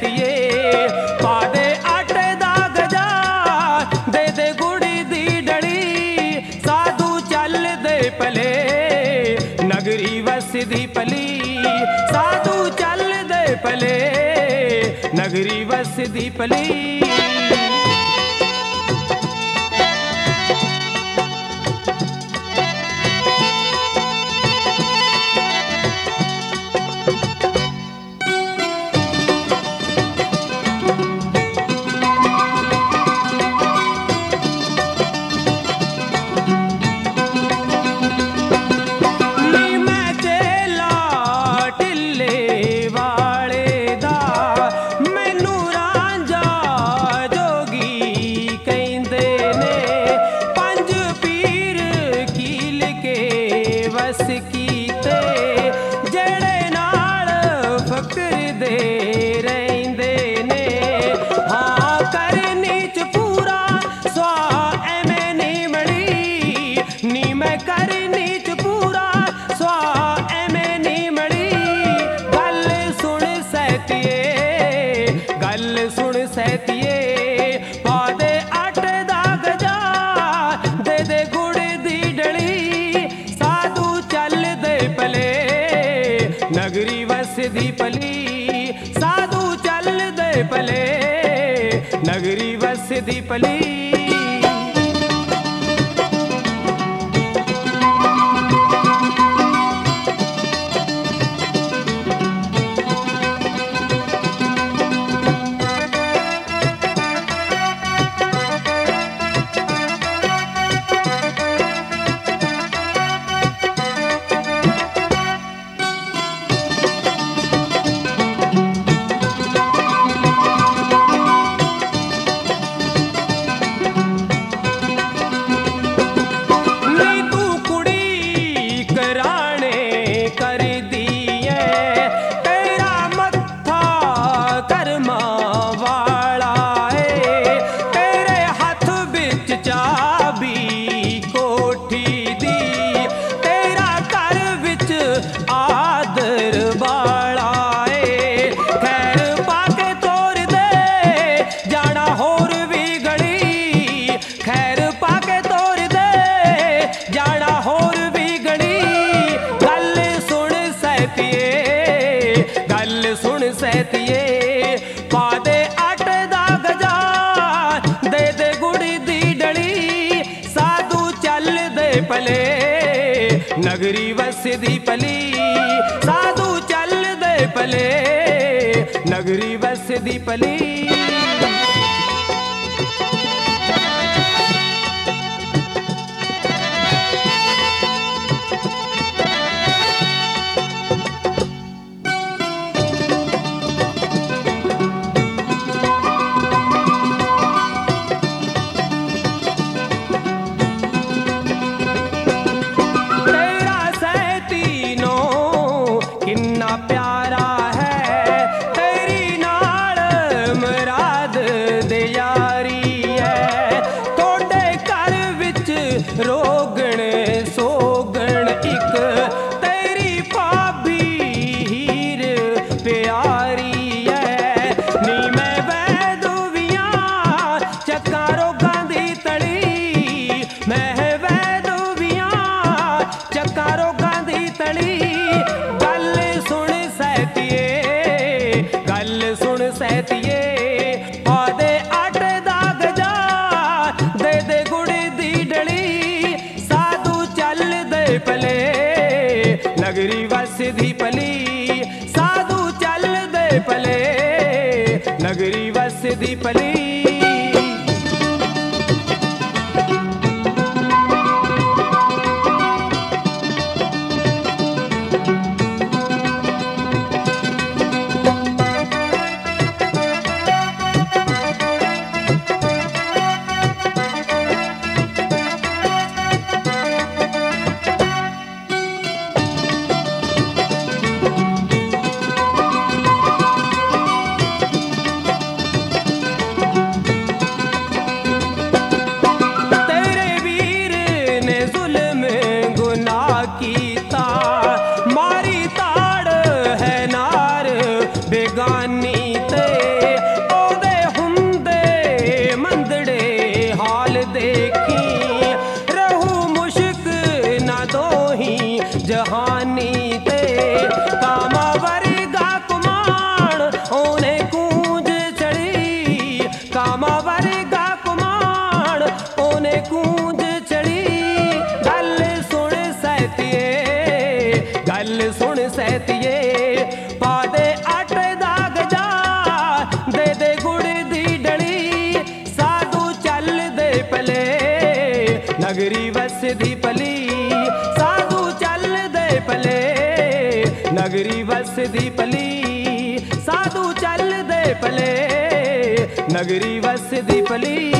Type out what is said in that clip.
ਸੈਤੀਏ ਪਾ ਦੇ ਆਟੇ ਦਾ ਗਜਾ ਦੇ ਦੇ ਗੁੜੀ ਦੀ ਡਲੀ ਸਾਧੂ ਚੱਲਦੇ ਭਲੇ ਨਗਰੀ ਵਸਦੀ ਭਲੀ ਸਾਧੂ ਚੱਲਦੇ ਭਲੇ ਨਗਰੀ ਵਸਦੀ ਭਲੀ ਜਿਹੜੇ ਨਾਲ ਫਕਰਦੇ ਰਹਿੰਦੇ ਨੇ ਹਾਂ ਕਰਨੀ ਚ ਪੂਰਾ ਸਵਾ ਐਵੇਂ ਨਹੀਂ ਮੜੀ ਨੀ ਮੈਂ ਕਰਨੀ ਚ ਪੂਰਾ ਸਵਾ ਐਵੇਂ ਨਹੀਂ ਮੜੀ ਗੱਲ ਸੁਣ ਸੈਤੀਏ ਗੱਲ ਸੁਣ ਸੈਤੀਏ ਪਾ ਦੇ ਆਟੇ ਦਾ ਗਜਾ ਦੇ ਦੇ ਗੁੜ ਦੀ ਡਲੀ ਸਾਧੂ ਚੱਲਦੇ ਭਲੇ ਨਗਰੀ ਵਸਦੀ ਭਲੀ ਸਾਧੂ ਚੱਲਦੇ ਭਲੇ ਨਗਰੀ ਵਸਦੀ ਭਲੀ ਸੈਤੀਏ ਪਾ ਦੇ ਆਟੇ ਦਾ ਗਜਾ ਦੇ ਦੇ ਗੁੜੀ ਦੀ ਡਲੀ ਸਾਧੂ ਚੱਲਦੇ ਭਲੇ ਨਗਰੀ ਵਸਦੀ ਭਲੀ ਸਾਧੂ ਚੱਲਦੇ ਭਲੇ ਨਗਰੀ ਵਸਦੀ ਭਲੀ ਰੋਗਣ ਸੋਗਣ ਇੱਕ ਤੇਰੀ ਭਾਬੀ ਹੀਰ ਪਿਆਰੀ ਐ ਨੀ ਮੈਂ ਵੈਦੂਵੀਆਂ ਚੱਕਾਂ ਰੋਗਾਂ ਦੀ ਤਲੀ ਮੈਂ ਵੈਦੂਵੀਆਂ ਚੱਕਾਂ ਰੋਗਾਂ ਦੀ ਤਲੀ ਗੱਲ ਸੁਣ ਸੈਤੀਏ ਗੱਲ ਸੁਣ ਸੈਤੀਏ ਪਾ ਦੇ ਆਟੇ ਦਾ ਗਜਾ ਦੇ ਦੇ ਗੁੜ ਦੀ ਡਲੀ ਭਲੇ ਨਗਰੀ ਵਸਦੀ ਭਲੀ ਸਾਧੂ ਚੱਲਦੇ ਭਲੇ ਨਗਰੀ ਵਸਦੀ ਭਲੀ नगरी वसदी पली साधु चलदे पले नगरी वसदी पली साधु चलदे पले नगरी वसदी पली